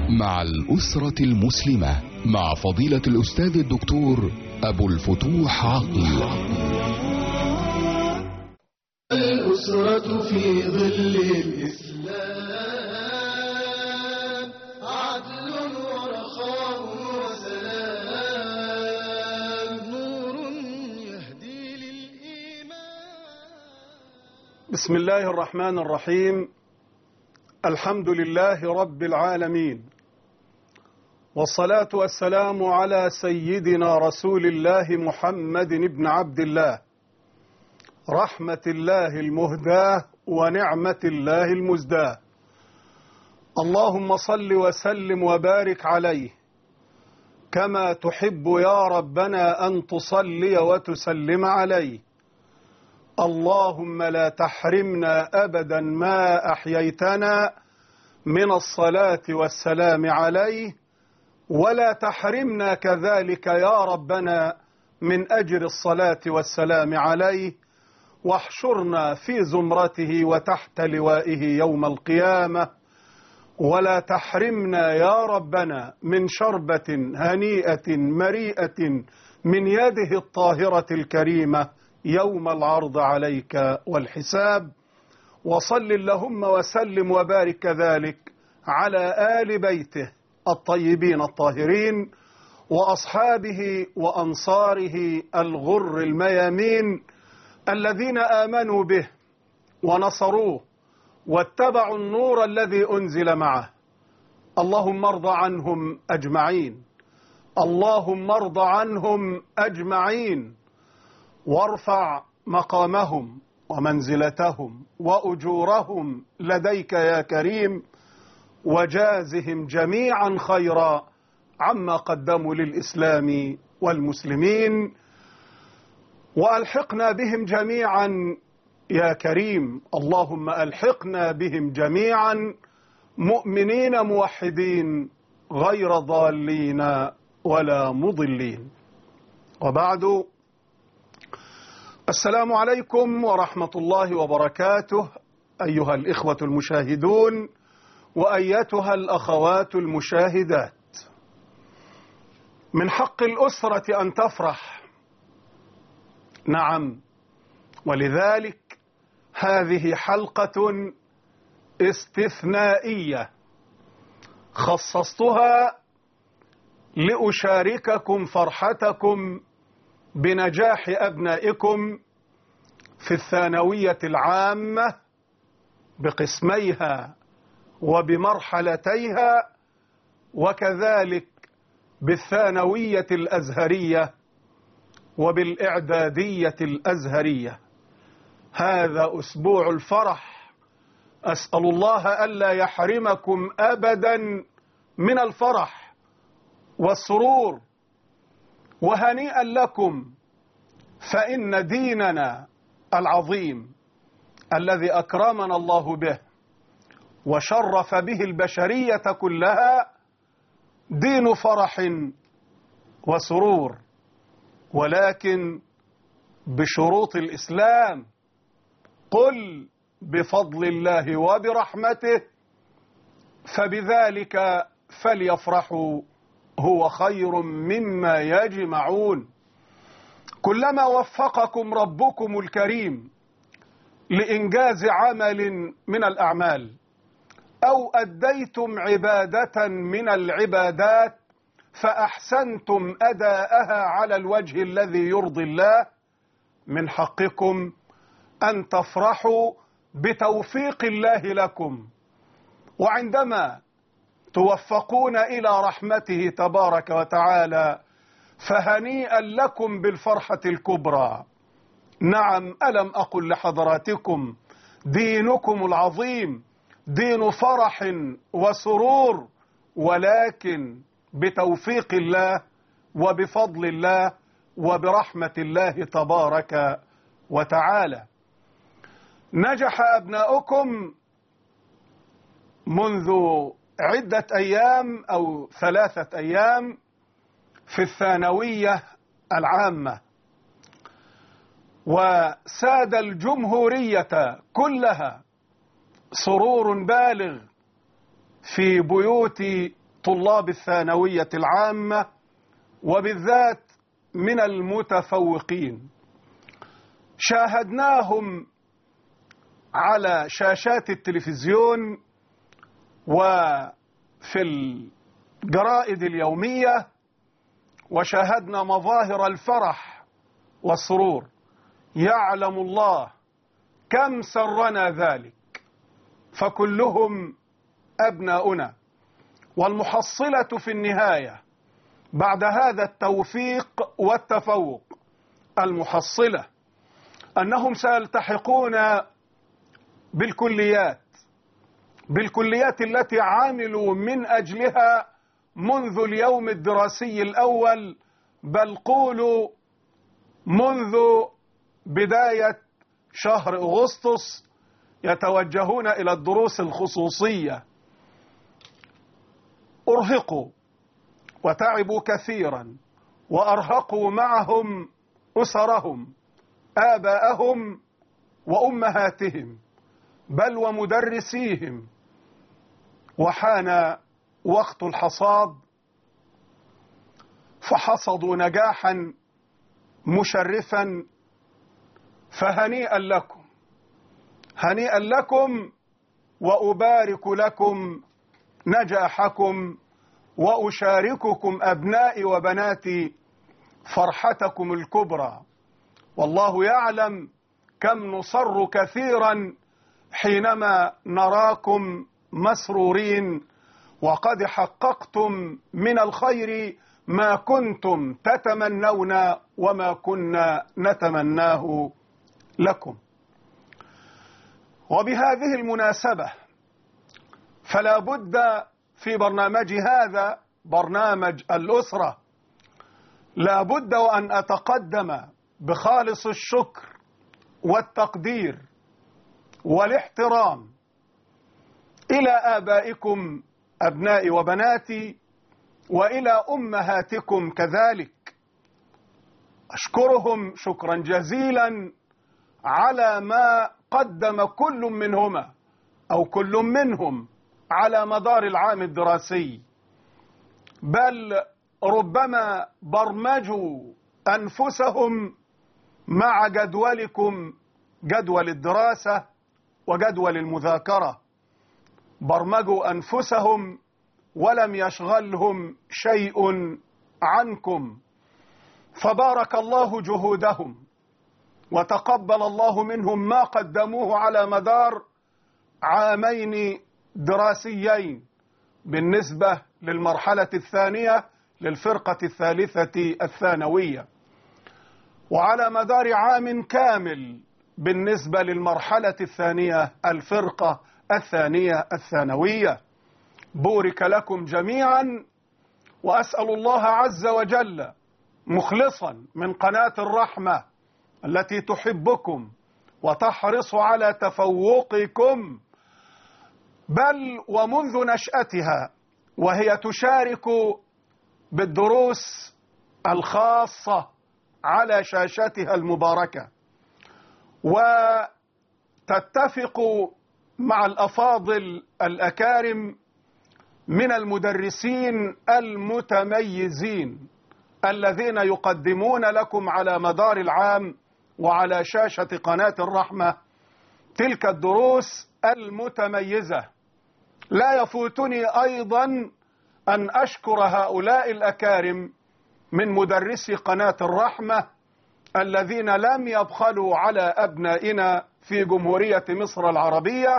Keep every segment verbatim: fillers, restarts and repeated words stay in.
مع الأسرة المسلمة مع فضيلة الأستاذ الدكتور أبو الفتوح عقل. الأسرة في ظل الإسلام عدل ورخاء وسلام نور يهدي للإيمان. بسم الله الرحمن الرحيم. الحمد لله رب العالمين، والصلاة والسلام على سيدنا رسول الله محمد بن عبد الله، رحمة الله المهداة ونعمة الله المزداة. اللهم صل وسلم وبارك عليه كما تحب يا ربنا أن تصلي وتسلم عليه. اللهم لا تحرمنا أبدا ما أحييتنا من الصلاة والسلام عليه، ولا تحرمنا كذلك يا ربنا من أجر الصلاة والسلام عليه، واحشرنا في زمرته وتحت لوائه يوم القيامة، ولا تحرمنا يا ربنا من شربة هنيئة مريئة من يده الطاهرة الكريمة يوم العرض عليك والحساب. وصل اللهم وسلم وبارك كذلك على آل بيته الطيبين الطاهرين وأصحابه وأنصاره الغر الميامين الذين آمنوا به ونصروه واتبعوا النور الذي أنزل معه. اللهم ارض عنهم أجمعين، اللهم ارض عنهم أجمعين، وارفع مقامهم ومنزلتهم وأجورهم لديك يا كريم، وجازهم جميعا خيرا عما قدموا للإسلام والمسلمين، وألحقنا بهم جميعا يا كريم. اللهم ألحقنا بهم جميعا مؤمنين موحدين غير ضالين ولا مضلين. وبعد، السلام عليكم ورحمة الله وبركاته أيها الإخوة المشاهدون وأيتها الأخوات المشاهدات. من حق الأسرة أن تفرح، نعم، ولذلك هذه حلقة استثنائية خصصتها لأشارككم فرحتكم بنجاح أبنائكم في الثانوية العامة بقسميها وبمرحلتيها، وكذلك بالثانوية الأزهرية وبالإعدادية الأزهرية. هذا أسبوع الفرح، أسأل الله ألا يحرمكم أبدا من الفرح والسرور، وهنيئا لكم، فإن ديننا العظيم الذي أكرمنا الله به وشرف به البشرية كلها دين فرح وسرور، ولكن بشروط الإسلام. قل بفضل الله وبرحمته فبذلك فليفرحوا هو خير مما يجمعون. كلما وفقكم ربكم الكريم لإنجاز عمل من الأعمال أو أديتم عبادة من العبادات فأحسنتم أداءها على الوجه الذي يرضي الله، من حقكم أن تفرحوا بتوفيق الله لكم. وعندما توفقون إلى رحمته تبارك وتعالى فهنيئا لكم بالفرحة الكبرى. نعم، ألم أقل لحضراتكم دينكم العظيم دين فرح وسرور، ولكن بتوفيق الله وبفضل الله وبرحمة الله تبارك وتعالى. نجح أبناؤكم منذ عدة أيام أو ثلاثة أيام في الثانوية العامة، وساد الجمهورية كلها سرور بالغ في بيوت طلاب الثانوية العامة وبالذات من المتفوقين. شاهدناهم على شاشات التلفزيون وفي الجرائد اليومية، وشاهدنا مظاهر الفرح والسرور. يعلم الله كم سرنا ذلك، فكلهم أبناؤنا. والمحصلة في النهاية بعد هذا التوفيق والتفوق، المحصلة أنهم سيلتحقون بالكليات بالكليات التي عاملوا من أجلها منذ اليوم الدراسي الأول، بل قولوا منذ بداية شهر أغسطس يتوجهون إلى الدروس الخصوصية. أرهقوا وتعبوا كثيرا، وأرهقوا معهم أسرهم، آباءهم وأمهاتهم، بل ومدرسيهم. وحان وقت الحصاد، فحصدوا نجاحا مشرفا، فهنيئا لكم هنيئا لكم، وأبارك لكم نجاحكم، وأشارككم أبنائي وبناتي فرحتكم الكبرى. والله يعلم كم نصر كثيرا حينما نراكم مسرورين، وقد حققتم من الخير ما كنتم تتمنون وما كنا نتمناه لكم. وبهذه المناسبة فلا بد في برنامج هذا، برنامج الأسرة، لا بد وأن أتقدم بخالص الشكر والتقدير والاحترام إلى آبائكم أبنائي وبناتي، وإلى أمهاتكم كذلك. أشكرهم شكرا جزيلا على ما قدم كل منهما أو كل منهم على مدار العام الدراسي، بل ربما برمجوا أنفسهم مع جدولكم، جدول الدراسة وجدول المذاكرة. برمجوا أنفسهم ولم يشغلهم شيء عنكم، فبارك الله جهودهم وتقبل الله منهم ما قدموه على مدار عامين دراسيين بالنسبة للمرحلة الثانية للفرقة الثالثة الثانوية، وعلى مدار عام كامل بالنسبة للمرحلة الثانية الفرقة الثانية الثانوية. بورك لكم جميعا، وأسأل الله عز وجل مخلصا من قناة الرحمة التي تحبكم وتحرص على تفوقكم، بل ومنذ نشأتها وهي تشارك بالدروس الخاصة على شاشتها المباركة، وتتفق مع الأفاضل الأكارم من المدرسين المتميزين الذين يقدمون لكم على مدار العام وعلى شاشة قناة الرحمة تلك الدروس المتميزة. لا يفوتني أيضا أن أشكر هؤلاء الأكارم من مدرسي قناة الرحمة الذين لم يبخلوا على أبنائنا في جمهورية مصر العربية،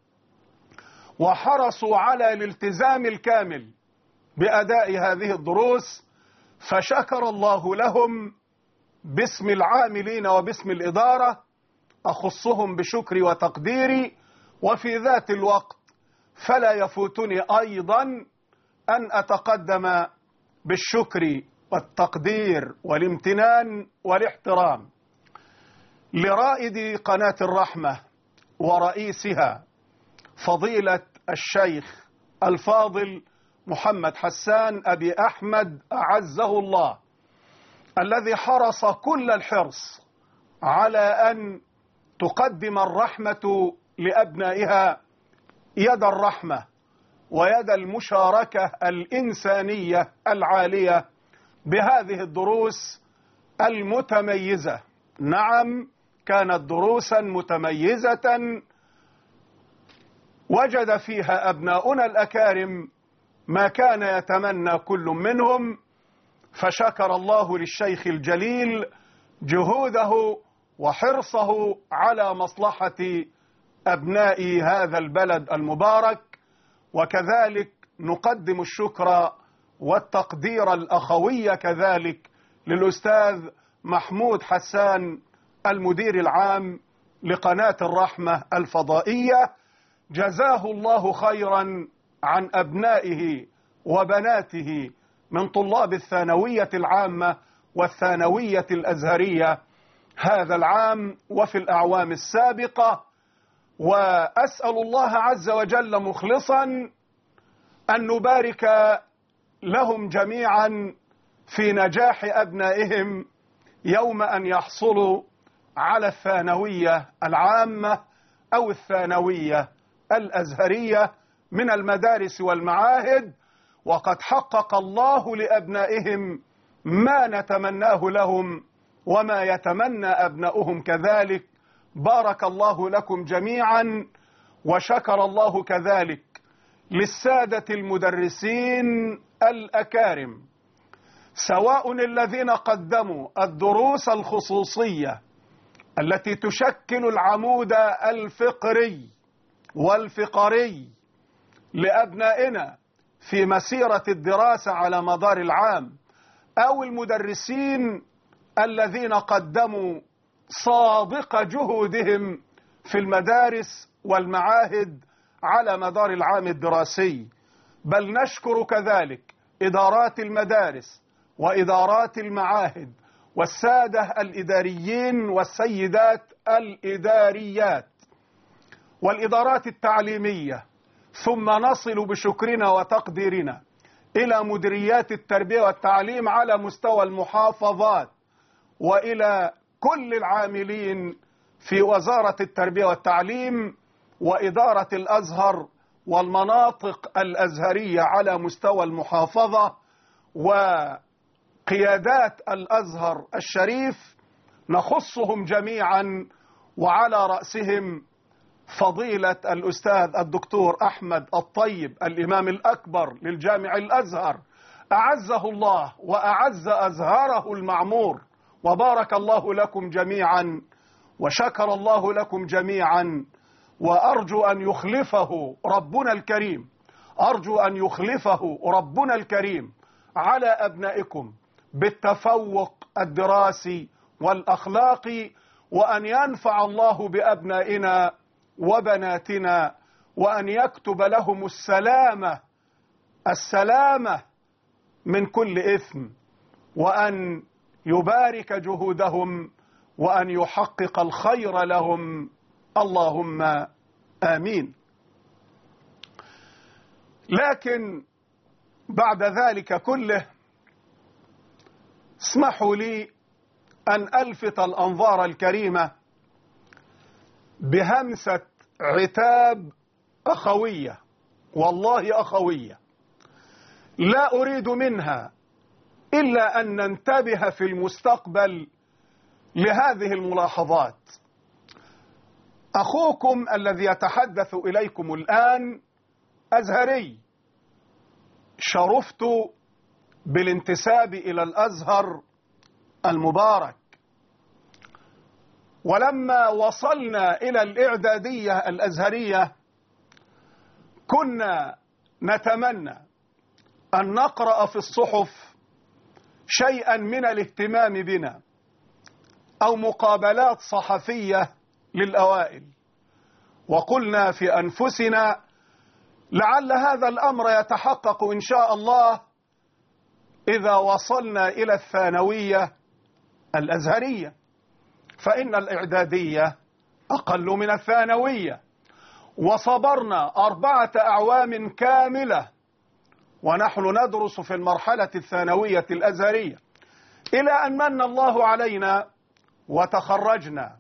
وحرصوا على الالتزام الكامل بأداء هذه الدروس، فشكر الله لهم باسم العاملين وباسم الإدارة. أخصهم بشكري وتقديري، وفي ذات الوقت فلا يفوتني أيضا أن أتقدم بالشكر والتقدير والامتنان والاحترام لرائد قناة الرحمة ورئيسها فضيلة الشيخ الفاضل محمد حسان أبي أحمد أعزه الله، الذي حرص كل الحرص على أن تقدم الرحمة لأبنائها يد الرحمة ويد المشاركة الإنسانية العالية بهذه الدروس المتميزة. نعم، كانت دروسا متميزة وجد فيها أبناؤنا الأكارم ما كان يتمنى كل منهم، فشكر الله للشيخ الجليل جهوده وحرصه على مصلحة أبناء هذا البلد المبارك. وكذلك نقدم الشكر والتقدير الأخوي كذلك للأستاذ محمود حسان المدير العام لقناة الرحمة الفضائية، جزاه الله خيرا عن أبنائه وبناته من طلاب الثانوية العامة والثانوية الأزهرية هذا العام وفي الأعوام السابقة. وأسأل الله عز وجل مخلصا أن نبارك لهم جميعا في نجاح أبنائهم يوم أن يحصلوا على الثانوية العامة أو الثانوية الأزهرية من المدارس والمعاهد، وقد حقق الله لأبنائهم ما نتمناه لهم وما يتمنى أبناؤهم كذلك. بارك الله لكم جميعا، وشكر الله كذلك للسادة المدرسين الأكارم، سواء الذين قدموا الدروس الخصوصية التي تشكل العمود الفقري والفقري لأبنائنا في مسيرة الدراسة على مدار العام، أو المدرسين الذين قدموا صادق جهودهم في المدارس والمعاهد على مدار العام الدراسي. بل نشكر كذلك إدارات المدارس وإدارات المعاهد والسادة الإداريين والسيدات الإداريات والإدارات التعليمية، ثم نصل بشكرنا وتقديرنا إلى مديريات التربية والتعليم على مستوى المحافظات، وإلى كل العاملين في وزارة التربية والتعليم وإدارة الأزهر والمناطق الأزهرية على مستوى المحافظة وقيادات الأزهر الشريف، نخصهم جميعا وعلى رأسهم فضيلة الأستاذ الدكتور أحمد الطيب الإمام الأكبر للجامع الأزهر، أعزه الله وأعز أزهره المعمور، وبارك الله لكم جميعا وشكر الله لكم جميعا. وأرجو أن يخلفه ربنا الكريم أرجو أن يخلفه ربنا الكريم على أبنائكم بالتفوق الدراسي والأخلاقي، وأن ينفع الله بأبنائنا وبناتنا، وأن يكتب لهم السلامة السلامة من كل إثم، وأن يبارك جهودهم، وأن يحقق الخير لهم، اللهم آمين. لكن بعد ذلك كله اسمحوا لي أن ألفت الأنظار الكريمة بهمسة عتاب أخوية، والله أخوية، لا أريد منها إلا أن ننتبه في المستقبل لهذه الملاحظات. أخوكم الذي يتحدث إليكم الآن أزهري، شرفت بالانتساب إلى الأزهر المبارك، ولما وصلنا إلى الإعدادية الأزهرية كنا نتمنى أن نقرأ في الصحف شيئا من الاهتمام بنا أو مقابلات صحفية للأوائل، وقلنا في أنفسنا لعل هذا الأمر يتحقق إن شاء الله إذا وصلنا إلى الثانوية الأزهرية، فإن الإعدادية أقل من الثانوية، وصبرنا أربعة أعوام كاملة ونحن ندرس في المرحلة الثانوية الأزهرية، إلى أن من الله علينا وتخرجنا.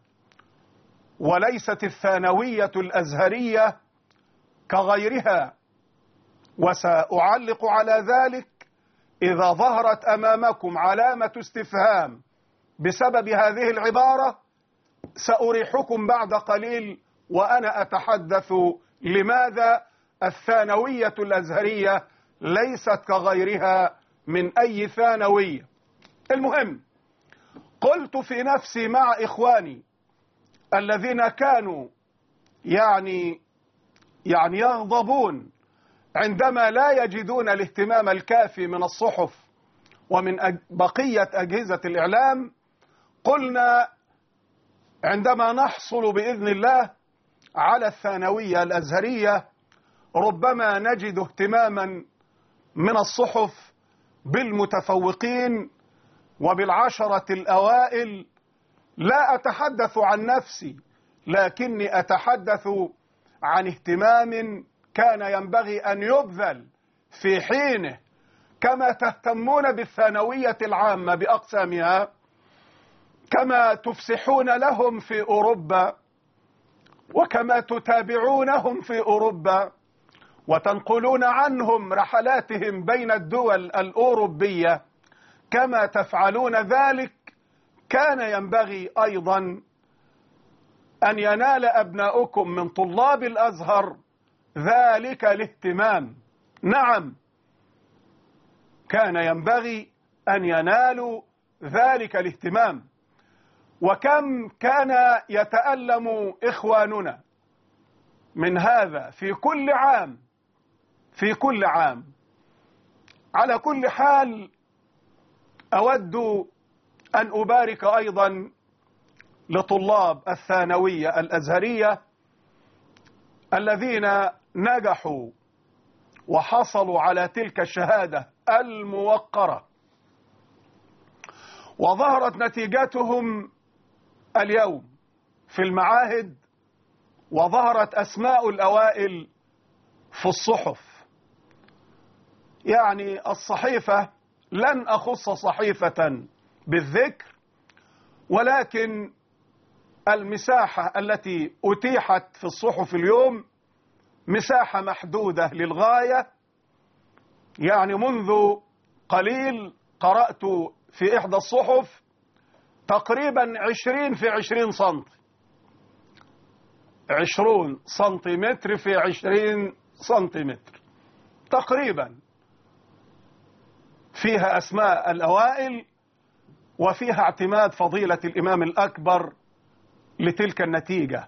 وليست الثانوية الأزهرية كغيرها وسأعلق على ذلك إذا ظهرت أمامكم علامة استفهام بسبب هذه العبارة. سأريحكم بعد قليل وأنا أتحدث لماذا الثانوية الأزهرية ليست كغيرها من أي ثانوية. المهم، قلت في نفسي مع إخواني الذين كانوا يعني يعني يغضبون عندما لا يجدون الاهتمام الكافي من الصحف ومن بقية أجهزة الإعلام، قلنا عندما نحصل بإذن الله على الثانوية الأزهرية ربما نجد اهتماما من الصحف بالمتفوقين وبالعشرة الأوائل. لا أتحدث عن نفسي، لكني أتحدث عن اهتمام كان ينبغي أن يبذل في حينه، كما تهتمون بالثانوية العامة بأقسامها، كما تفسحون لهم في أوروبا، وكما تتابعونهم في أوروبا وتنقلون عنهم رحلاتهم بين الدول الأوروبية، كما تفعلون ذلك كان ينبغي أيضا أن ينال أبناؤكم من طلاب الأزهر ذلك الاهتمام. نعم، كان ينبغي أن ينالوا ذلك الاهتمام. وكم كان يتألم إخواننا من هذا في كل عام في كل عام. على كل حال، أود أن أبارك أيضا لطلاب الثانوية الأزهرية الذين نجحوا وحصلوا على تلك الشهادة الموقرة، وظهرت نتيجتهم اليوم في المعاهد، وظهرت أسماء الأوائل في الصحف. يعني الصحيفة لن أخص صحيفة بالذكر، ولكن المساحة التي أتيحت في الصحف اليوم مساحة محدودة للغاية. يعني منذ قليل قرأت في إحدى الصحف تقريبا عشرين في عشرين سنتي عشرون سنتيمتر في عشرين سنتيمتر تقريبا، فيها أسماء الأوائل وفيها اعتماد فضيلة الإمام الأكبر لتلك النتيجة.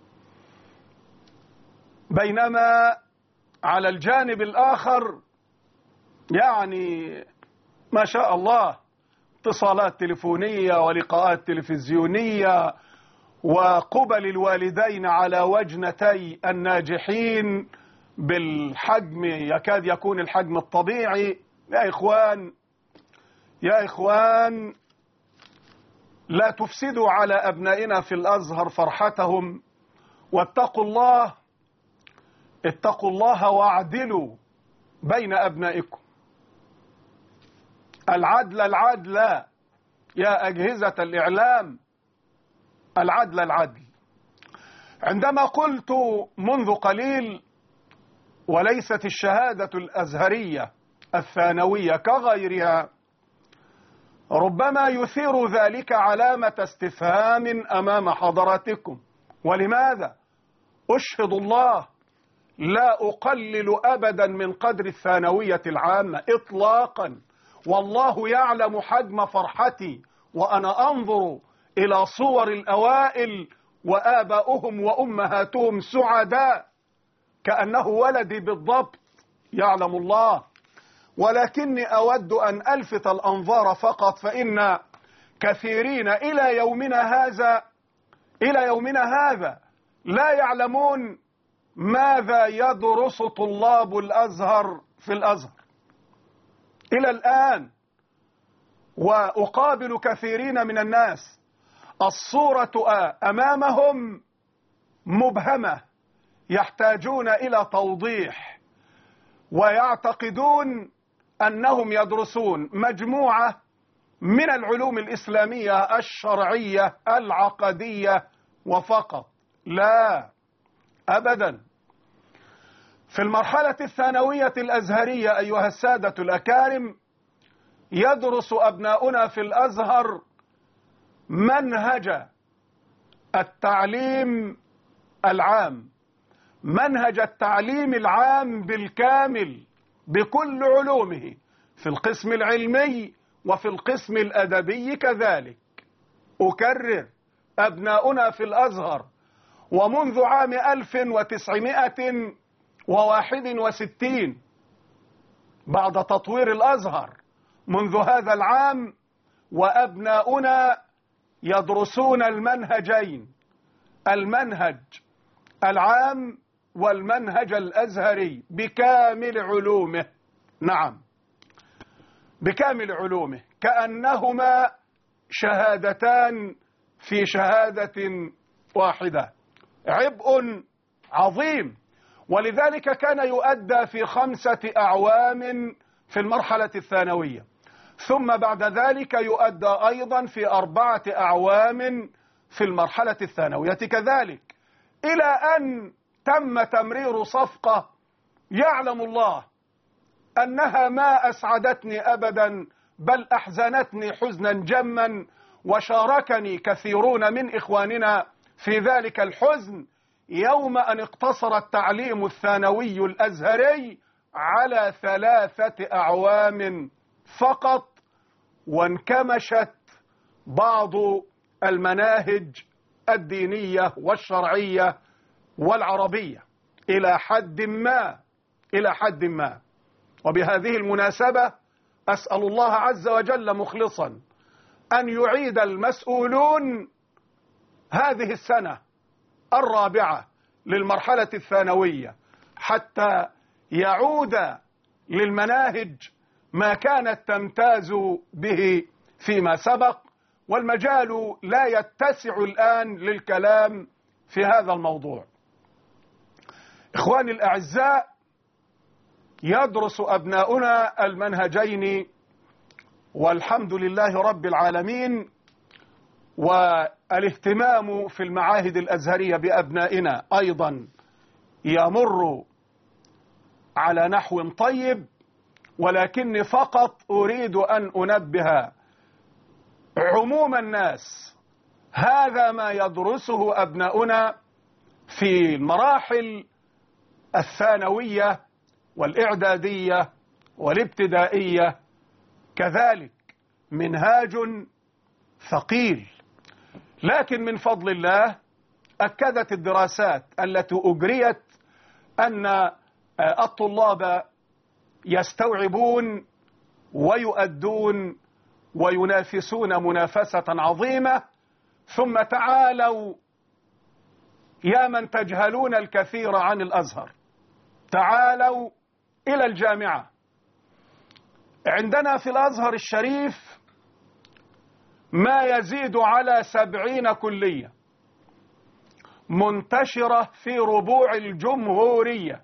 بينما على الجانب الآخر يعني ما شاء الله اتصالات تليفونية ولقاءات تلفزيونية وقبل الوالدين على وجنتي الناجحين بالحجم يكاد يكون الحجم الطبيعي. يا إخوان يا إخوان لا تفسدوا على أبنائنا في الأزهر فرحتهم، واتقوا الله اتقوا الله واعدلوا بين أبنائكم. العدل العدل يا أجهزة الإعلام، العدل العدل. عندما قلت منذ قليل وليست الشهادة الأزهرية الثانوية كغيرها، ربما يثير ذلك علامة استفهام أمام حضراتكم. ولماذا؟ أشهد الله لا أقلل أبدا من قدر الثانوية العامة إطلاقا، والله يعلم حجم فرحتي وأنا أنظر إلى صور الأوائل وآباؤهم وأمهاتهم سعداء كأنه ولدي بالضبط، يعلم الله. ولكني أود أن ألفت الأنظار فقط، فإن كثيرين إلى يومنا هذا إلى يومنا هذا لا يعلمون ماذا يدرس طلاب الأزهر في الأزهر إلى الآن. وأقابل كثيرين من الناس الصورة أمامهم مبهمة، يحتاجون إلى توضيح، ويعتقدون أنهم يدرسون مجموعة من العلوم الإسلامية الشرعية العقدية وفقط. لا أبدا. في المرحلة الثانوية الأزهرية أيها السادة الأكارم، يدرس أبناؤنا في الأزهر منهج التعليم العام، منهج التعليم العام بالكامل بكل علومه، في القسم العلمي وفي القسم الأدبي كذلك. أكرر، أبناؤنا في الأزهر ومنذ عام ألف وتسعمائة وواحد وستين بعد تطوير الأزهر، منذ هذا العام وأبناؤنا يدرسون المنهجين، المنهج العام والمنهج الأزهري بكامل علومه. نعم، بكامل علومه، كأنهما شهادتان في شهادة واحدة، عبء عظيم. ولذلك كان يؤدى في خمسة أعوام في المرحلة الثانوية، ثم بعد ذلك يؤدى أيضا في أربعة أعوام في المرحلة الثانوية كذلك، إلى أن تم تمرير صفقة يعلم الله أنها ما أسعدتني أبدا، بل أحزنتني حزنا جما، وشاركني كثيرون من إخواننا في ذلك الحزن، يوم أن اقتصر التعليم الثانوي الأزهري على ثلاثة أعوام فقط، وانكمشت بعض المناهج الدينية والشرعية والعربية إلى حد ما إلى حد ما. وبهذه المناسبة أسأل الله عز وجل مخلصا أن يعيد المسؤولون هذه السنة الرابعة للمرحلة الثانوية حتى يعود للمناهج ما كانت تمتاز به فيما سبق، والمجال لا يتسع الآن للكلام في هذا الموضوع. إخواني الأعزاء، يدرس أبناؤنا المنهجين والحمد لله رب العالمين، والاهتمام في المعاهد الأزهرية بأبنائنا أيضا يمر على نحو طيب، ولكني فقط أريد أن أنبه عموم الناس، هذا ما يدرسه أبناؤنا في المراحل الثانوية والإعدادية والابتدائية كذلك منهاج ثقيل، لكن من فضل الله أكدت الدراسات التي أجريت أن الطلاب يستوعبون ويؤدون وينافسون منافسة عظيمة. ثم تعالوا يا من تجهلون الكثير عن الأزهر، تعالوا إلى الجامعة. عندنا في الأزهر الشريف ما يزيد على سبعين كلية منتشرة في ربوع الجمهورية،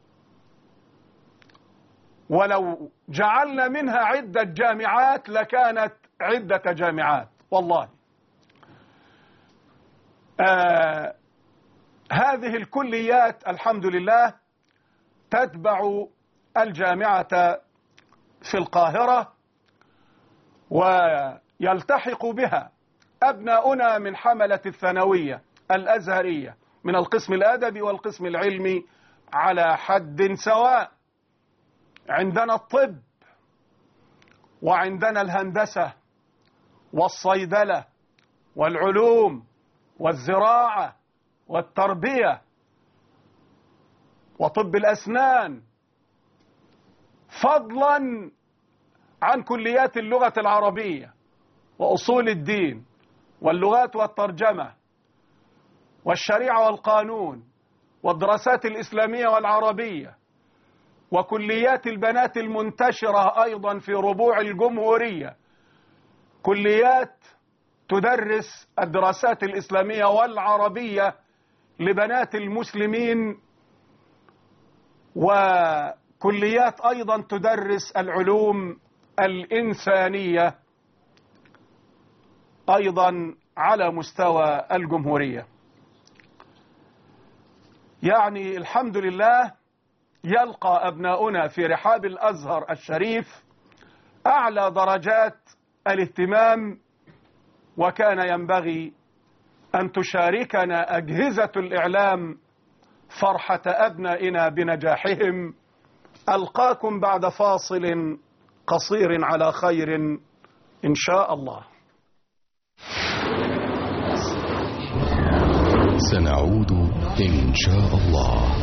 ولو جعلنا منها عدة جامعات لكانت عدة جامعات والله. آه هذه الكليات الحمد لله تتبع الجامعة في القاهرة، ويلتحق بها أبناؤنا من حملة الثانوية الأزهرية من القسم الأدبي والقسم العلمي على حد سواء. عندنا الطب، وعندنا الهندسة والصيدلة والعلوم والزراعة والتربية وطب الأسنان، فضلا عن كليات اللغة العربية وأصول الدين واللغات والترجمة والشريعة والقانون والدراسات الإسلامية والعربية، وكليات البنات المنتشرة أيضا في ربوع الجمهورية، كليات تدرس الدراسات الإسلامية والعربية لبنات المسلمين، وكليات أيضا تدرس العلوم الإنسانية أيضا على مستوى الجمهورية. يعني الحمد لله يلقى أبناؤنا في رحاب الأزهر الشريف أعلى درجات الاهتمام، وكان ينبغي أن تشاركنا أجهزة الإعلام فرحة أبنائنا بنجاحهم. ألقاكم بعد فاصل قصير على خير إن شاء الله. سنعود إن شاء الله.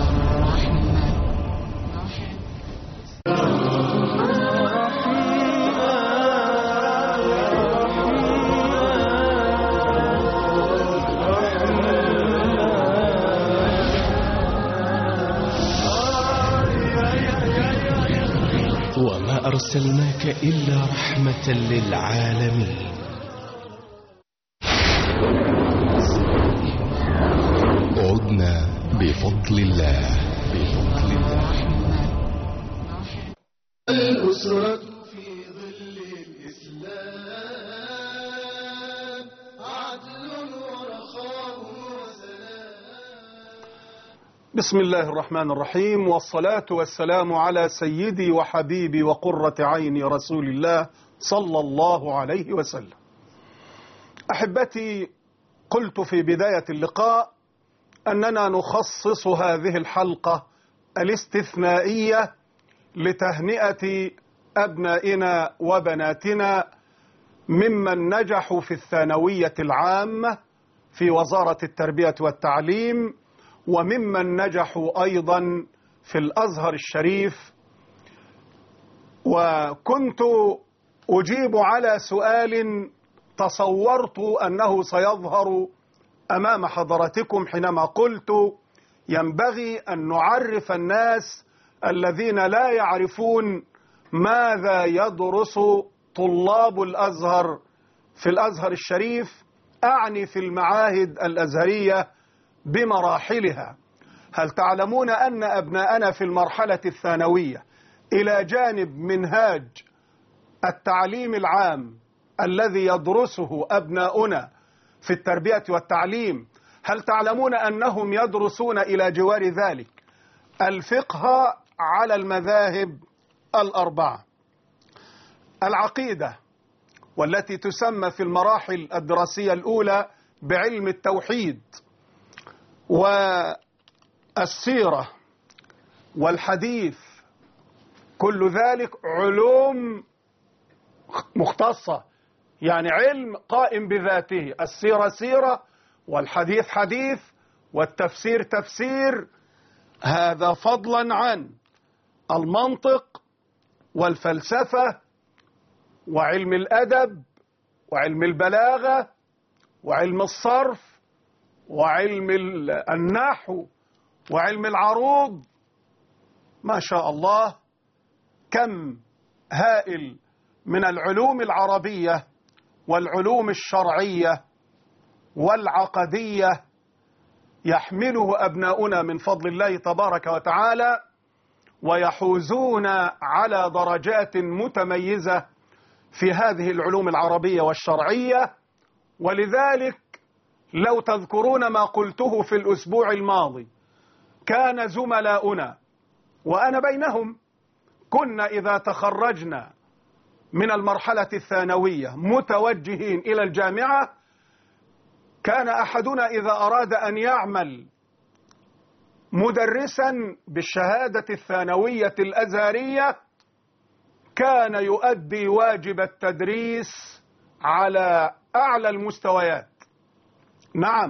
وما أرسلناك إلا رحمة للعالمين. عدنا بفضل الله. بفضل الله. الأسرة في ظل الإسلام عدل ورخاء وسلام. بسم الله الرحمن الرحيم، والصلاة والسلام على سيدي وحبيبي وقرة عيني رسول الله صلى الله عليه وسلم. أحبتي، قلت في بداية اللقاء أننا نخصص هذه الحلقة الاستثنائية لتهنئة أبنائنا وبناتنا ممن نجحوا في الثانوية العامة في وزارة التربية والتعليم، وممن نجحوا أيضا في الأزهر الشريف. وكنت أجيب على سؤال تصورت أنه سيظهر أمام حضراتكم حينما قلت ينبغي أن نعرف الناس الذين لا يعرفون ماذا يدرس طلاب الأزهر في الأزهر الشريف، أعني في المعاهد الأزهرية بمراحلها. هل تعلمون أن أبناءنا في المرحلة الثانوية إلى جانب منهاج التعليم العام الذي يدرسه أبناؤنا في التربية والتعليم، هل تعلمون أنهم يدرسون إلى جوار ذلك الفقه على المذاهب الأربعة، العقيدة والتي تسمى في المراحل الدراسية الأولى بعلم التوحيد، والسيرة والحديث، كل ذلك علوم مختصة، يعني علم قائم بذاته. السيرة سيرة، والحديث حديث، والتفسير تفسير، هذا فضلا عن المنطق والفلسفة وعلم الأدب وعلم البلاغة وعلم الصرف وعلم النحو وعلم العروض. ما شاء الله، كم هائل من العلوم العربية والعلوم الشرعية والعقدية يحمله أبناؤنا من فضل الله تبارك وتعالى، ويحوزون على درجات متميزة في هذه العلوم العربية والشرعية. ولذلك لو تذكرون ما قلته في الأسبوع الماضي، كان زملاؤنا وأنا بينهم كنا إذا تخرجنا من المرحلة الثانوية متوجهين إلى الجامعة، كان أحدنا إذا أراد أن يعمل مدرسا بالشهادة الثانوية الأزهرية كان يؤدي واجب التدريس على أعلى المستويات. نعم،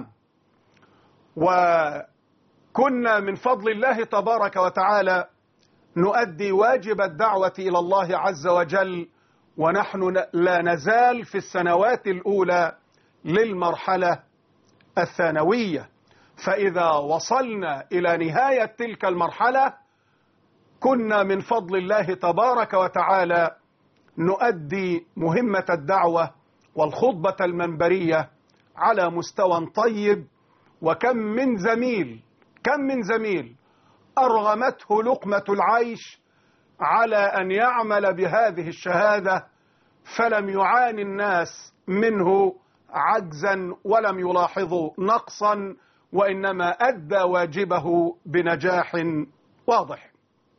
وكنا من فضل الله تبارك وتعالى نؤدي واجب الدعوة إلى الله عز وجل، ونحن لا نزال في السنوات الأولى للمرحلة الثانوية. فإذا وصلنا إلى نهاية تلك المرحلة كنا من فضل الله تبارك وتعالى نؤدي مهمة الدعوة والخطبة المنبرية على مستوى طيب. وكم من زميل كم من زميل أرغمته لقمة العيش على أن يعمل بهذه الشهادة، فلم يعاني الناس منه عجزا ولم يلاحظوا نقصا، وإنما أدى واجبه بنجاح واضح.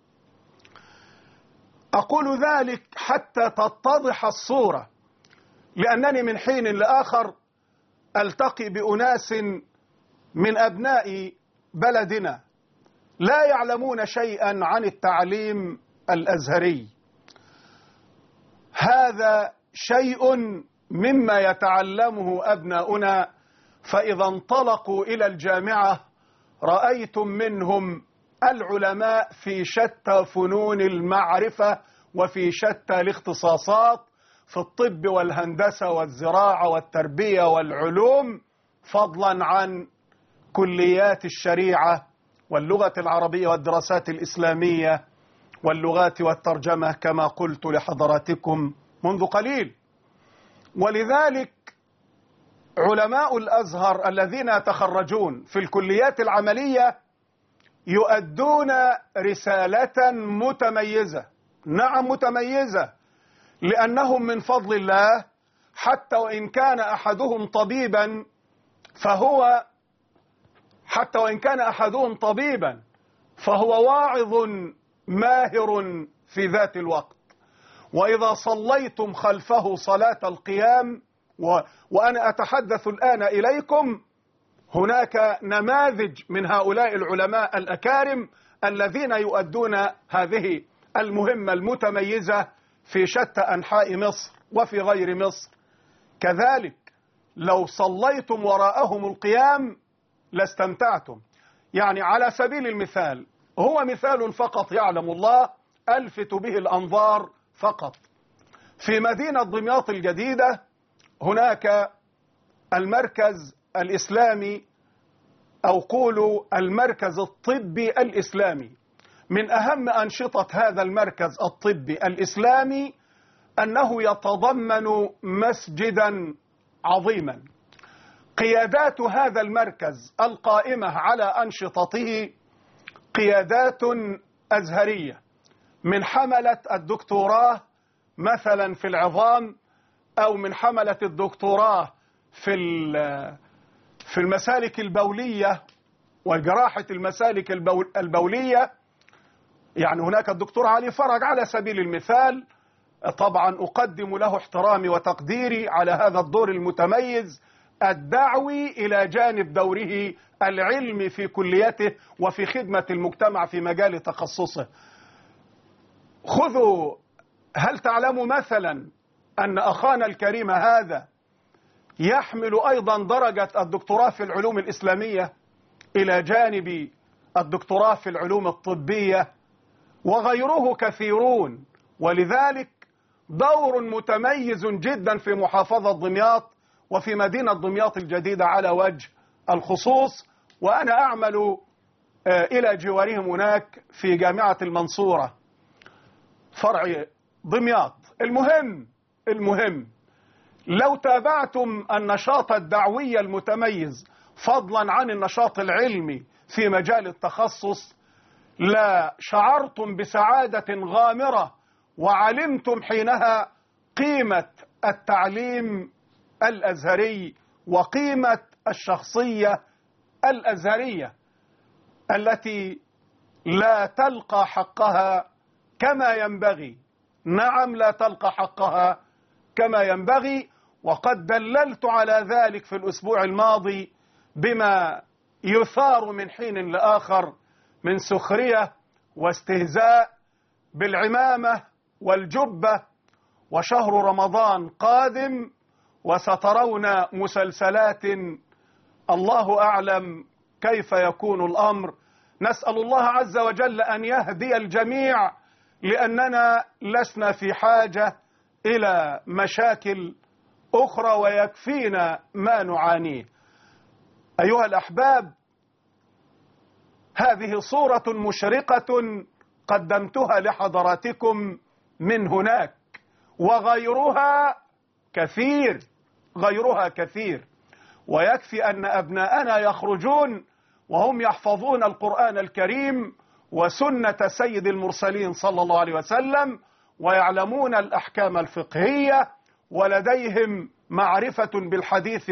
أقول ذلك حتى تتضح الصورة، لأنني من حين لآخر ألتقي بأناس من أبناء بلدنا لا يعلمون شيئا عن التعليم الأزهري. هذا شيء مما يتعلمه أبناؤنا، فإذا انطلقوا إلى الجامعة رأيتم منهم العلماء في شتى فنون المعرفة وفي شتى الاختصاصات، في الطب والهندسة والزراعة والتربية والعلوم، فضلا عن كليات الشريعة واللغة العربية والدراسات الإسلامية واللغات والترجمة كما قلت لحضراتكم منذ قليل. ولذلك علماء الأزهر الذين يتخرجون في الكليات العملية يؤدون رسالة متميزة، نعم متميزة، لأنهم من فضل الله حتى وإن كان أحدهم طبيبا فهو حتى وإن كان أحدهم طبيبا فهو واعظ ماهر في ذات الوقت. وإذا صليتم خلفه صلاة القيام، و... وأنا أتحدث الآن إليكم، هناك نماذج من هؤلاء العلماء الأكارم الذين يؤدون هذه المهمة المتميزة في شتى أنحاء مصر وفي غير مصر. كذلك لو صليتم وراءهم القيام لاستمتعتم. يعني على سبيل المثال، هو مثال فقط يعلم الله ألفت به الأنظار فقط، في مدينة دمياط الجديدة هناك المركز الإسلامي أو قولوا المركز الطبي الإسلامي. من أهم أنشطة هذا المركز الطبي الإسلامي أنه يتضمن مسجدا عظيما. قيادات هذا المركز القائمة على أنشطته قيادات أزهرية، من حملة الدكتوراه مثلا في العظام، أو من حملة الدكتوراه في في المسالك البولية وجراحة المسالك البولية. يعني هناك الدكتور علي فرج على سبيل المثال، طبعا أقدم له احترامي وتقديري على هذا الدور المتميز الدعوي إلى جانب دوره العلمي في كليته وفي خدمة المجتمع في مجال تخصصه. خذوا، هل تعلموا مثلا أن أخانا الكريم هذا يحمل أيضا درجة الدكتوراه في العلوم الإسلامية إلى جانب الدكتوراه في العلوم الطبية، وغيره كثيرون. ولذلك دور متميز جدا في محافظة دمياط وفي مدينة دمياط الجديدة على وجه الخصوص، وأنا أعمل إلى جوارهم هناك في جامعة المنصورة فرع دمياط. المهم المهم لو تابعتم النشاط الدعوي المتميز فضلا عن النشاط العلمي في مجال التخصص لا شعرتم بسعادة غامرة، وعلمتم حينها قيمة التعليم الأزهري وقيمة الشخصية الأزهرية التي لا تلقى حقها كما ينبغي. نعم، لا تلقى حقها كما ينبغي. وقد دللت على ذلك في الأسبوع الماضي بما يثار من حين لآخر من سخرية واستهزاء بالعمامة والجبة. وشهر رمضان قادم وسترون مسلسلات الله أعلم كيف يكون الأمر. نسأل الله عز وجل أن يهدي الجميع، لأننا لسنا في حاجة إلى مشاكل أخرى ويكفينا ما نعانيه. أيها الأحباب، هذه صورة مشرقة قدمتها لحضراتكم من هناك، وغيرها كثير غيرها كثير. ويكفي أن أبناءنا يخرجون وهم يحفظون القرآن الكريم وسنة سيد المرسلين صلى الله عليه وسلم، ويعلمون الأحكام الفقهية، ولديهم معرفة بالحديث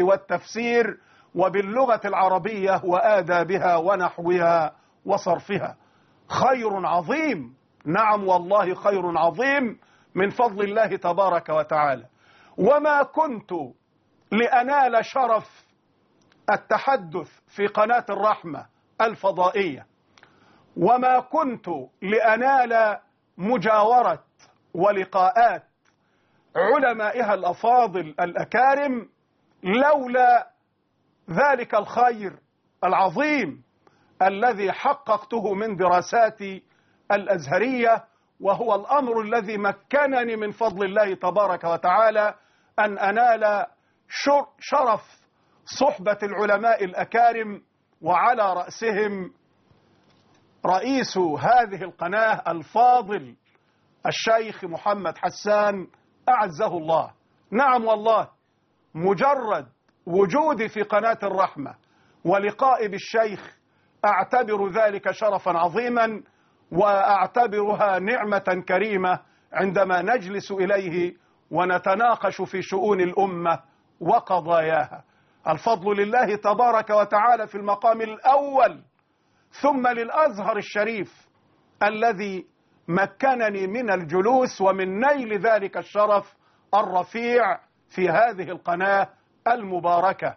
والتفسير وباللغة العربية وآدابها ونحوها وصرفها. خير عظيم. نعم والله خير عظيم من فضل الله تبارك وتعالى. وما كنت لأنال شرف التحدث في قناة الرحمة الفضائية، وما كنت لأنال مجاورة ولقاءات علمائها الأفاضل الأكارم لولا ذلك الخير العظيم الذي حققته من دراساتي الأزهرية، وهو الأمر الذي مكنني من فضل الله تبارك وتعالى أن أنال شرف صحبة العلماء الأكارم، وعلى رأسهم رئيس هذه القناة الفاضل الشيخ محمد حسان أعزه الله. نعم والله مجرد وجودي في قناة الرحمة ولقائي بالشيخ أعتبر ذلك شرفا عظيما، وأعتبرها نعمة كريمة عندما نجلس إليه ونتناقش في شؤون الأمة وقضاياها. الفضل لله تبارك وتعالى في المقام الأول، ثم للأزهر الشريف الذي مكنني من الجلوس ومن نيل ذلك الشرف الرفيع في هذه القناة المباركة.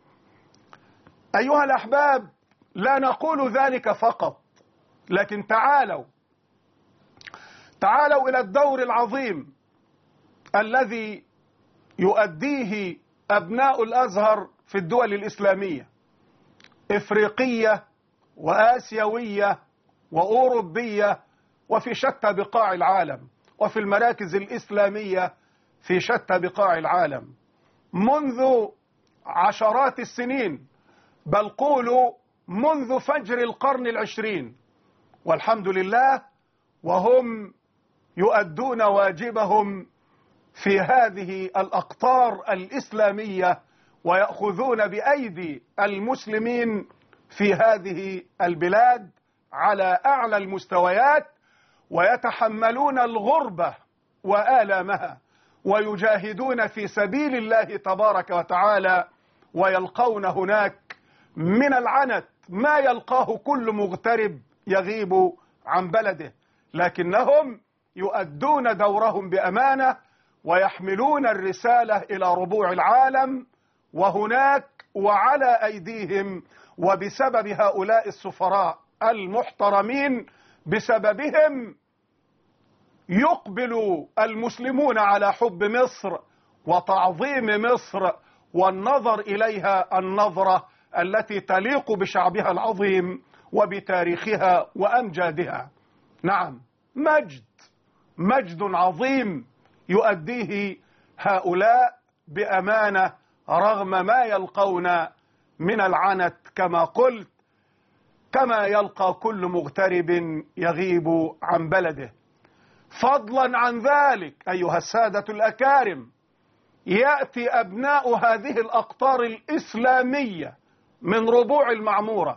أيها الأحباب، لا نقول ذلك فقط، لكن تعالوا تعالوا إلى الدور العظيم الذي يؤديه أبناء الأزهر في الدول الإسلامية، إفريقية وآسيوية وأوروبية، وفي شتى بقاع العالم، وفي المراكز الإسلامية في شتى بقاع العالم منذ عشرات السنين، بل قولوا منذ فجر القرن العشرين، والحمد لله وهم يؤدون واجبهم في هذه الأقطار الإسلامية، ويأخذون بأيدي المسلمين في هذه البلاد على أعلى المستويات، ويتحملون الغربة وآلامها، ويجاهدون في سبيل الله تبارك وتعالى، ويلقون هناك من العنت ما يلقاه كل مغترب يغيب عن بلده، لكنهم يؤدون دورهم بأمانة ويحملون الرسالة إلى ربوع العالم، وهناك وعلى أيديهم وبسبب هؤلاء السفراء المحترمين بسببهم يقبل المسلمون على حب مصر وتعظيم مصر والنظر إليها النظرة التي تليق بشعبها العظيم وبتاريخها وأمجادها. نعم، مجد مجد عظيم يؤديه هؤلاء بأمانة رغم ما يلقون من العنت كما قلت، كما يلقى كل مغترب يغيب عن بلده. فضلا عن ذلك أيها السادة الأكارم، يأتي أبناء هذه الأقطار الإسلامية من ربوع المعمورة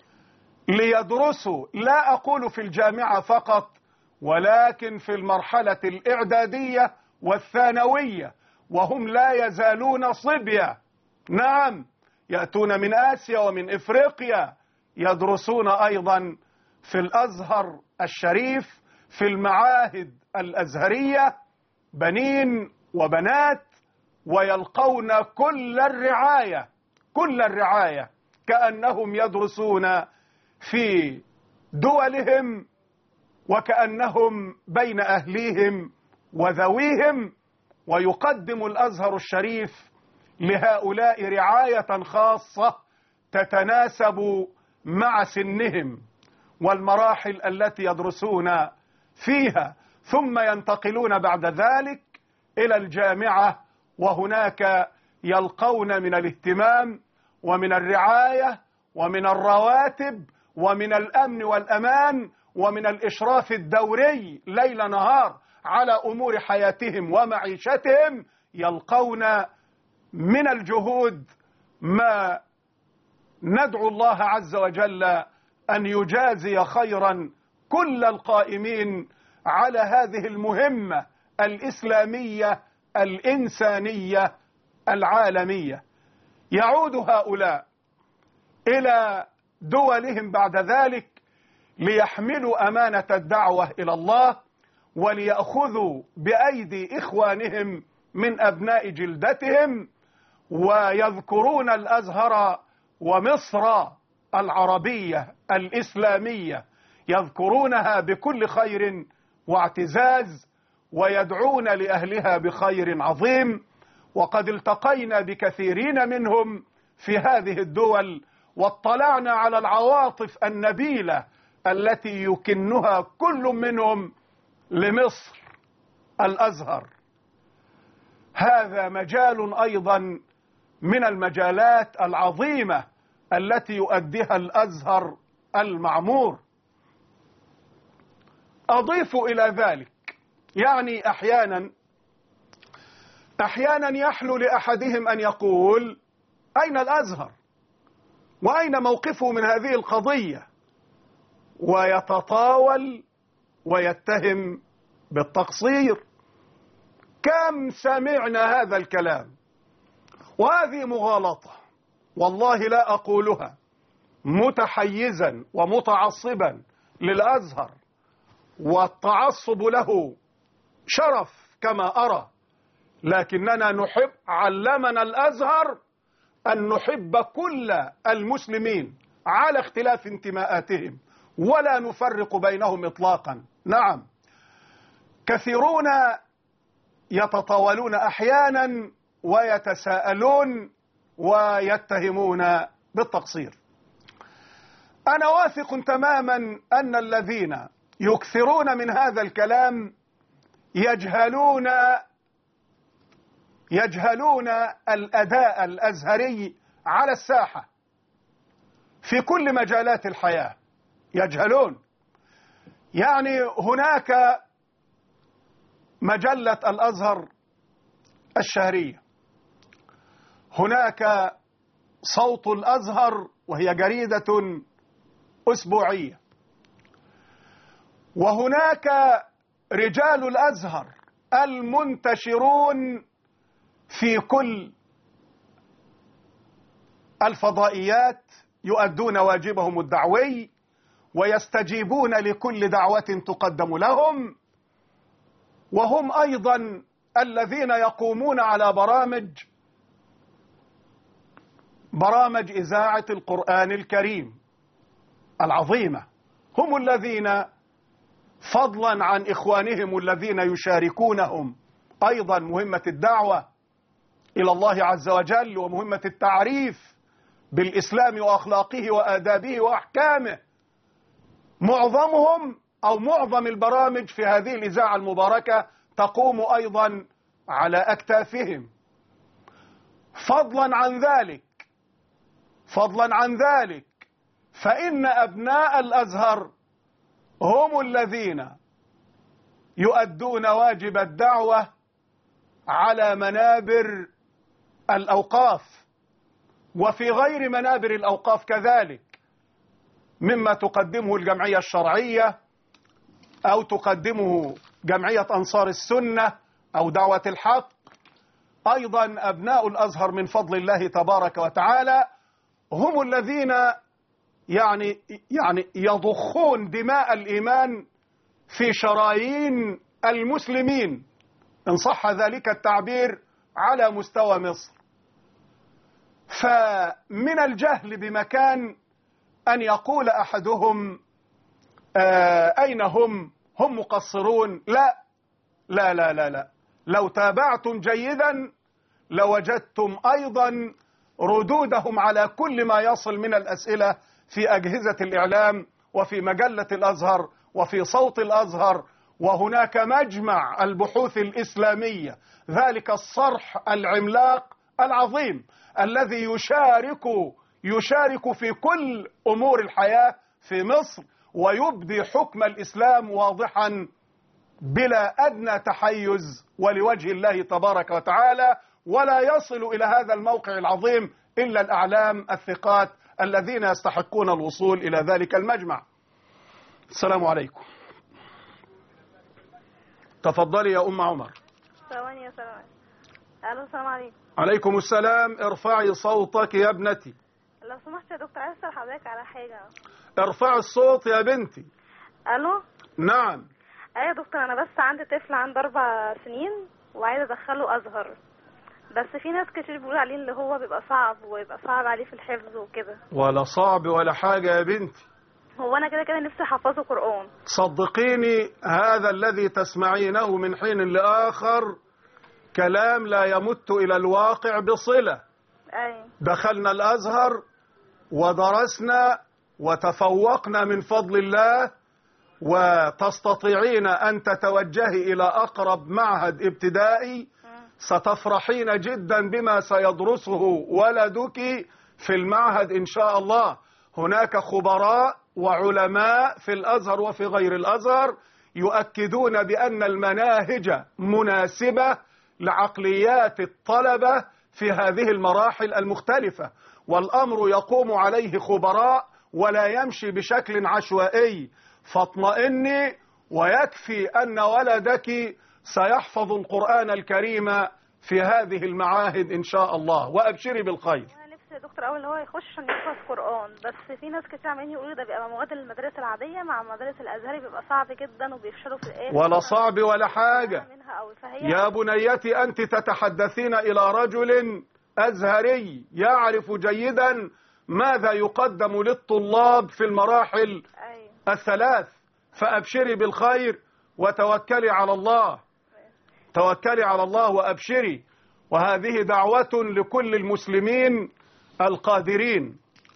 ليدرسوا، لا أقول في الجامعة فقط، ولكن في المرحلة الإعدادية والثانوية، وهم لا يزالون صبية. نعم، يأتون من آسيا ومن إفريقيا، يدرسون أيضا في الأزهر الشريف في المعاهد الأزهرية، بنين وبنات، ويلقون كل الرعاية كل الرعاية كأنهم يدرسون في دولهم، وكأنهم بين أهليهم وذويهم. ويقدم الأزهر الشريف لهؤلاء رعاية خاصة تتناسب مع سنهم والمراحل التي يدرسون فيها، ثم ينتقلون بعد ذلك إلى الجامعة، وهناك يلقون من الاهتمام ومن الرعاية ومن الرواتب ومن الأمن والأمان ومن الإشراف الدوري ليل نهار على أمور حياتهم ومعيشتهم. يلقون من الجهود ما ندعو الله عز وجل أن يجازي خيرا كل القائمين على هذه المهمة الإسلامية الإنسانية العالمية. يعود هؤلاء إلى دولهم بعد ذلك ليحملوا أمانة الدعوة إلى الله وليأخذوا بأيدي إخوانهم من أبناء جلدتهم، ويذكرون الأزهر ومصر العربية الإسلامية، يذكرونها بكل خير واعتزاز، ويدعون لأهلها بخير عظيم. وقد التقينا بكثيرين منهم في هذه الدول، واطلعنا على العواطف النبيلة التي يكنها كل منهم لمصر الأزهر. هذا مجال أيضا من المجالات العظيمة التي يؤديها الأزهر المعمور. أضيف إلى ذلك، يعني أحيانا أحيانا يحلو لأحدهم أن يقول: أين الأزهر؟ وأين موقفه من هذه القضية؟ ويتطاول ويتهم بالتقصير. كم سمعنا هذا الكلام، وهذه مغالطة، والله لا أقولها متحيزا ومتعصبا للأزهر، والتعصب له شرف كما أرى، لكننا نحب، علمنا الأزهر أن نحب كل المسلمين على اختلاف انتماءاتهم ولا نفرق بينهم إطلاقا. نعم، كثيرون يتطاولون أحيانا ويتساءلون ويتهمون بالتقصير. أنا واثق تماما أن الذين يكثرون من هذا الكلام يجهلون يجهلون الأداء الأزهري على الساحة في كل مجالات الحياة، يجهلون. يعني هناك مجلة الأزهر الشهرية، هناك صوت الأزهر وهي جريدة أسبوعية، وهناك رجال الأزهر المنتشرون في كل الفضائيات يؤدون واجبهم الدعوي ويستجيبون لكل دعوة تقدم لهم، وهم أيضا الذين يقومون على برامج برامج إذاعة القرآن الكريم العظيمة. هم الذين فضلا عن إخوانهم الذين يشاركونهم أيضا مهمة الدعوة إلى الله عز وجل ومهمة التعريف بالإسلام وأخلاقه وآدابه وأحكامه، معظمهم أو معظم البرامج في هذه الإذاعة المباركة تقوم أيضا على أكتافهم. فضلا عن ذلك فضلا عن ذلك فإن أبناء الأزهر هم الذين يؤدون واجب الدعوة على منابر الأوقاف وفي غير منابر الأوقاف كذلك، مما تقدمه الجمعية الشرعية أو تقدمه جمعية أنصار السنة أو دعوة الحق. أيضا أبناء الأزهر من فضل الله تبارك وتعالى هم الذين يعني يعني يضخون دماء الإيمان في شرايين المسلمين إن صح ذلك التعبير على مستوى مصر. فمن الجهل بمكان أن يقول أحدهم آه أين هم هم مقصرون. لا لا لا لا لا لو تابعتم جيدا لوجدتم أيضا ردودهم على كل ما يصل من الأسئلة في أجهزة الإعلام وفي مجلة الأزهر وفي صوت الأزهر. وهناك مجمع البحوث الإسلامية، ذلك الصرح العملاق العظيم الذي يشارك يشارك في كل أمور الحياة في مصر ويبدي حكم الإسلام واضحا بلا أدنى تحيز ولوجه الله تبارك وتعالى، ولا يصل إلى هذا الموقع العظيم إلا الأعلام الثقات الذين يستحقون الوصول إلى ذلك المجمع. السلام عليكم. تفضلي يا أم عمر. ثواني يا سلام. ألو، السلام عليكم. عليكم السلام. ارفعي صوتك يا ابنتي. لو سمحت يا دكتور، عايز أسأل حضرتك على حاجة. ارفع الصوت يا بنتي. الو. نعم. ايوه يا دكتور، انا بس عندي طفل عنده اربع سنين وعايزه ادخله ازهر، بس في ناس كتير بيقولوا عليه اللي هو بيبقى صعب ويبقى صعب عليه في الحفظ وكده. ولا صعب ولا حاجة يا بنتي. هو انا كده كده نفسي احفظه قرآن. صدقيني هذا الذي تسمعينه من حين لآخر كلام لا يمت إلى الواقع بصلة. ايوه. دخلنا الأزهر ودرسنا وتفوقنا من فضل الله، وتستطيعين أن تتوجهي إلى أقرب معهد ابتدائي. ستفرحين جدا بما سيدرسه ولدك في المعهد إن شاء الله. هناك خبراء وعلماء في الأزهر وفي غير الأزهر يؤكدون بأن المناهج مناسبة لعقليات الطلبة في هذه المراحل المختلفة، والأمر يقوم عليه خبراء ولا يمشي بشكل عشوائي. فاطمئني، ويكفي أن ولدك سيحفظ القرآن الكريم في هذه المعاهد إن شاء الله، وأبشري بالخير. انا نفسي يا دكتور اول هو يخش عشان يحفظ قرآن، بس في ناس كتير عمالين يقولوا ده بيبقى مواد المدارس العادية مع مدارس الازهري بيبقى صعب جدا وبيفشلوا في الاخر. ولا صعب ولا حاجة يا بنيتي، أنت تتحدثين إلى رجل أزهري يعرف جيدا ماذا يقدم للطلاب في المراحل أيوة. الثلاث. فأبشري بالخير وتوكلي على الله، توكلي على الله وأبشري، وهذه دعوة لكل المسلمين القادرين.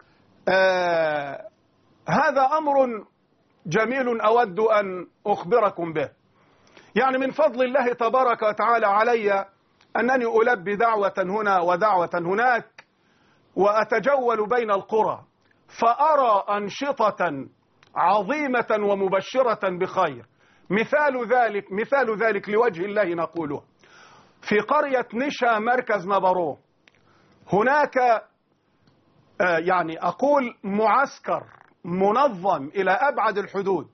آه هذا أمر جميل أود أن أخبركم به. يعني من فضل الله تبارك وتعالى علي أنني ألبي دعوة هنا ودعوة هناك، وأتجول بين القرى فأرى أنشطة عظيمة ومبشرة بخير. مثال ذلك مثال ذلك لوجه الله نقوله في قرية نشا مركز نبرو. هناك آه يعني أقول معسكر منظم إلى أبعد الحدود،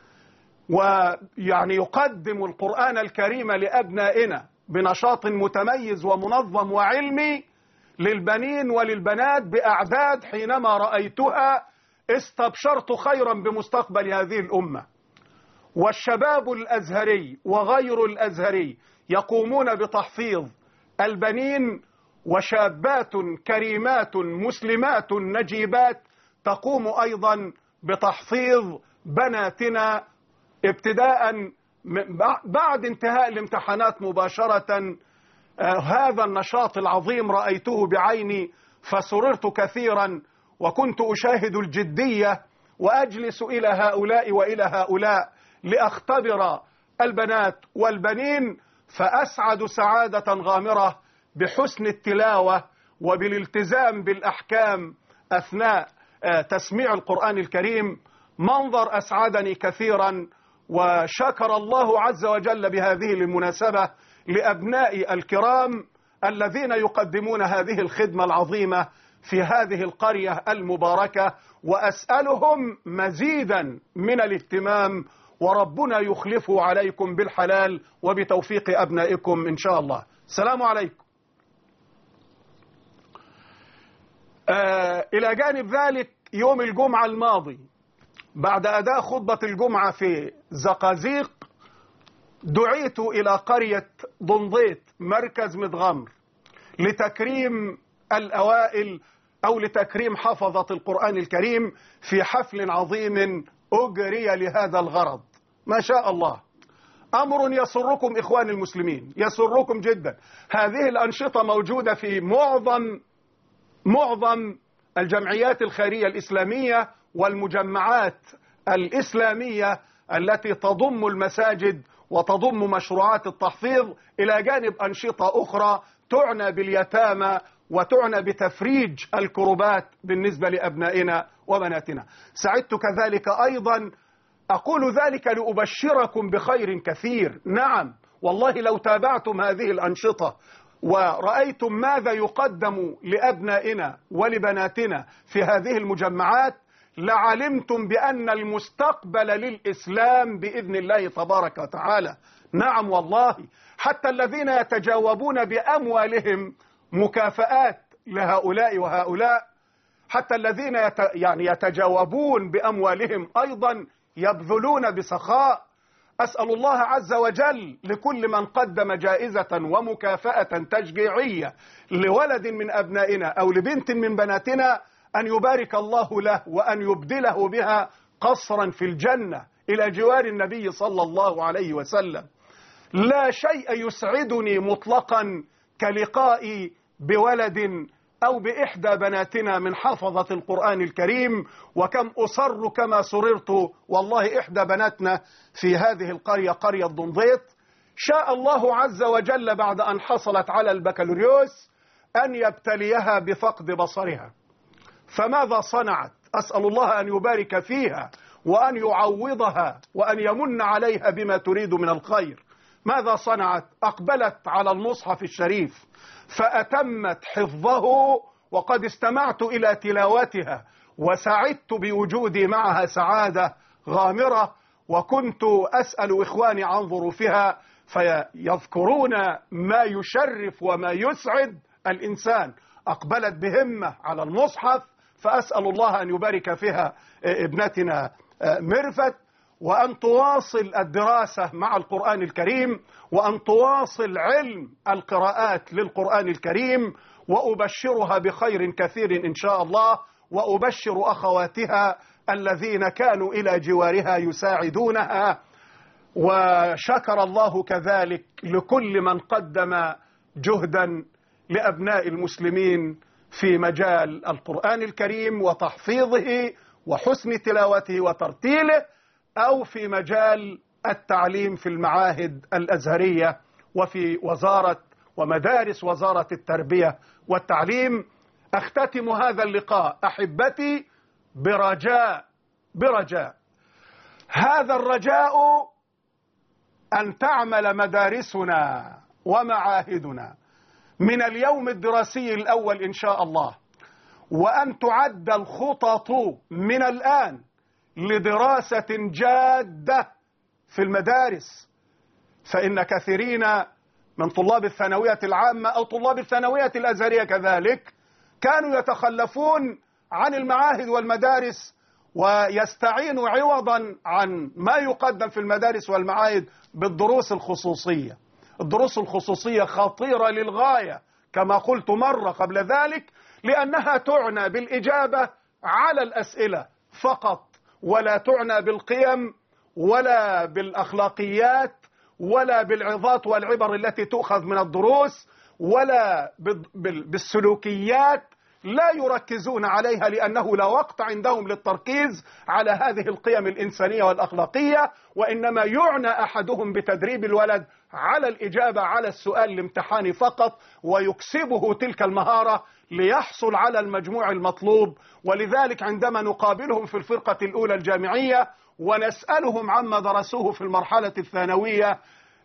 ويعني يقدم القرآن الكريم لأبنائنا بنشاط متميز ومنظم وعلمي للبنين وللبنات بأعداد حينما رأيتها استبشرت خيرا بمستقبل هذه الأمة. والشباب الأزهري وغير الأزهري يقومون بتحفيظ البنين، وشابات كريمات مسلمات نجيبات تقوم أيضا بتحفيظ بناتنا ابتداء بعد انتهاء الامتحانات مباشرة. آه هذا النشاط العظيم رأيته بعيني فسررت كثيرا، وكنت أشاهد الجدية وأجلس إلى هؤلاء وإلى هؤلاء لأختبر البنات والبنين، فأسعد سعادة غامرة بحسن التلاوة وبالالتزام بالأحكام أثناء آه تسميع القرآن الكريم. منظر أسعدني كثيرا، وشكر الله عز وجل بهذه المناسبة لأبناء الكرام الذين يقدمون هذه الخدمة العظيمة في هذه القرية المباركة، وأسألهم مزيدا من الاهتمام، وربنا يخلفه عليكم بالحلال وبتوفيق أبنائكم إن شاء الله. السلام عليكم. آه إلى جانب ذلك يوم الجمعة الماضي بعد أداء خطبة الجمعة في زقازيق دعيت إلى قرية دنضيط مركز مدغمر لتكريم الأوائل أو لتكريم حفظة القرآن الكريم في حفل عظيم أجري لهذا الغرض. ما شاء الله، أمر يسركم إخواني المسلمين، يسركم جدا. هذه الأنشطة موجودة في معظم معظم الجمعيات الخيرية الإسلامية والمجمعات الإسلامية التي تضم المساجد وتضم مشروعات التحفيظ، إلى جانب أنشطة أخرى تعنى باليتامى وتعنى بتفريج الكربات بالنسبة لأبنائنا وبناتنا. سعدت كذلك أيضا، أقول ذلك لأبشركم بخير كثير. نعم والله لو تابعتم هذه الأنشطة ورأيتم ماذا يقدم لأبنائنا ولبناتنا في هذه المجمعات لعلمتم بأن المستقبل للإسلام بإذن الله تبارك وتعالى. نعم والله، حتى الذين يتجاوبون بأموالهم مكافآت لهؤلاء وهؤلاء حتى الذين يت يعني يتجاوبون بأموالهم أيضا يبذلون بسخاء. أسأل الله عز وجل لكل من قدم جائزة ومكافأة تشجيعية لولد من أبنائنا أو لبنت من بناتنا أن يبارك الله له وأن يبدله بها قصرا في الجنة إلى جوار النبي صلى الله عليه وسلم. لا شيء يسعدني مطلقا كلقائي بولد أو بإحدى بناتنا من حفظة القرآن الكريم، وكم أصر كما سررت والله إحدى بناتنا في هذه القرية قرية دنضيط شاء الله عز وجل بعد أن حصلت على البكالوريوس أن يبتليها بفقد بصرها. فماذا صنعت؟ أسأل الله أن يبارك فيها وأن يعوضها وأن يمن عليها بما تريد من الخير. ماذا صنعت؟ أقبلت على المصحف الشريف فأتمت حفظه، وقد استمعت إلى تلاوتها وسعدت بوجودي معها سعادة غامرة، وكنت أسأل إخواني عن ظروفها فيذكرون ما يشرف وما يسعد الإنسان. أقبلت بهمة على المصحف، فأسأل الله أن يبارك فيها ابنتنا مرفت، وأن تواصل الدراسة مع القرآن الكريم، وأن تواصل علم القراءات للقرآن الكريم، وأبشرها بخير كثير إن شاء الله، وأبشر أخواتها الذين كانوا إلى جوارها يساعدونها. وشكر الله كذلك لكل من قدم جهدا لأبناء المسلمين في مجال القرآن الكريم وتحفيظه وحسن تلاوته وترتيله، أو في مجال التعليم في المعاهد الأزهرية وفي وزارة ومدارس وزارة التربية والتعليم. أختتم هذا اللقاء أحبتي برجاء برجاء هذا الرجاء أن تعمل مدارسنا ومعاهدنا من اليوم الدراسي الأول إن شاء الله، وأن تعد الخطط من الآن لدراسة جادة في المدارس. فإن كثيرين من طلاب الثانوية العامة أو طلاب الثانوية الأزهرية كذلك كانوا يتخلفون عن المعاهد والمدارس ويستعينوا عوضا عن ما يقدم في المدارس والمعاهد بالدروس الخصوصية. الدروس الخصوصية خطيرة للغاية كما قلت مرة قبل ذلك، لأنها تعنى بالإجابة على الأسئلة فقط، ولا تعنى بالقيم ولا بالأخلاقيات ولا بالعظات والعبر التي تؤخذ من الدروس ولا بالسلوكيات. لا يركزون عليها لأنه لا وقت عندهم للتركيز على هذه القيم الإنسانية والأخلاقية، وإنما يعنى أحدهم بتدريب الولد على الإجابة على السؤال الامتحاني فقط، ويكسبه تلك المهارة ليحصل على المجموع المطلوب. ولذلك عندما نقابلهم في الفرقة الأولى الجامعية ونسألهم عما درسوه في المرحلة الثانوية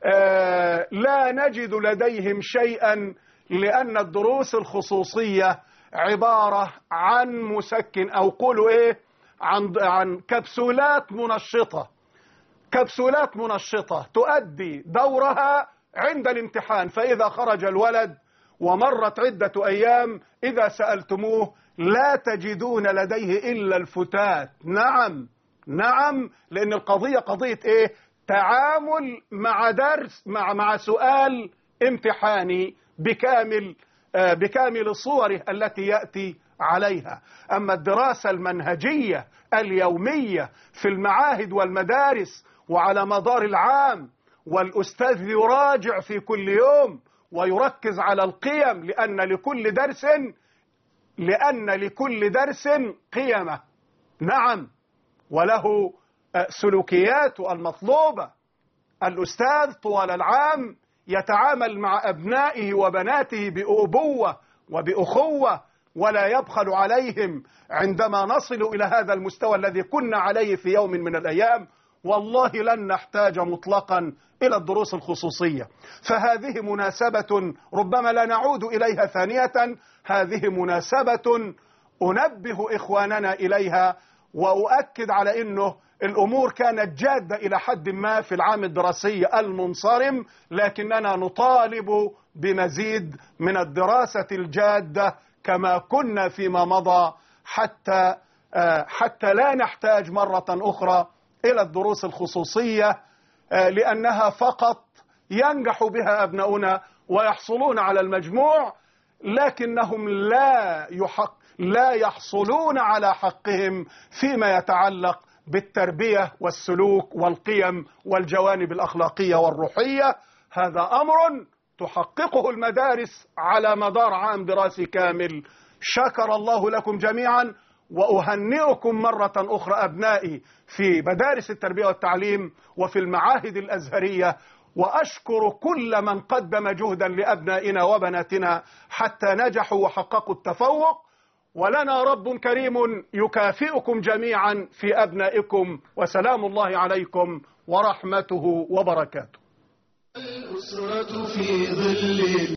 آه لا نجد لديهم شيئا، لأن الدروس الخصوصية عبارة عن مسكن أو قولوا إيه عن, عن كبسولات منشطة كبسولات منشطة تؤدي دورها عند الامتحان. فإذا خرج الولد ومرت عدة أيام إذا سألتموه لا تجدون لديه إلا الفتات. نعم نعم لأن القضية قضية إيه؟ تعامل مع درس مع مع سؤال امتحاني بكامل آه بكامل صوره التي يأتي عليها. أما الدراسة المنهجية اليومية في المعاهد والمدارس وعلى مدار العام، والأستاذ يراجع في كل يوم ويركز على القيم، لأن لكل درس لأن لكل درس قيمة. نعم، وله سلوكيات المطلوبة. الأستاذ طوال العام يتعامل مع أبنائه وبناته بأبوة وبأخوة، ولا يبخل عليهم عندما نصل إلى هذا المستوى الذي كنا عليه في يوم من الأيام. والله لن نحتاج مطلقا إلى الدروس الخصوصية. فهذه مناسبة ربما لا نعود إليها ثانية، هذه مناسبة أنبه إخواننا إليها، وأؤكد على أنه الأمور كانت جادة إلى حد ما في العام الدراسي المنصرم، لكننا نطالب بمزيد من الدراسة الجادة كما كنا فيما مضى حتى حتى لا نحتاج مرة أخرى إلى الدروس الخصوصية، لأنها فقط ينجح بها أبناؤنا ويحصلون على المجموع، لكنهم لا يحق لا يحصلون على حقهم فيما يتعلق بالتربية والسلوك والقيم والجوانب الأخلاقية والروحية. هذا أمر تحققه المدارس على مدار عام دراسي كامل. شكر الله لكم جميعا، وأهنئكم مرة أخرى أبنائي في مدارس التربية والتعليم وفي المعاهد الأزهرية، وأشكر كل من قدم جهدا لأبنائنا وبناتنا حتى نجحوا وحققوا التفوق. ولنا رب كريم يكافئكم جميعا في أبنائكم، وسلام الله عليكم ورحمته وبركاته. الأسرة في ظل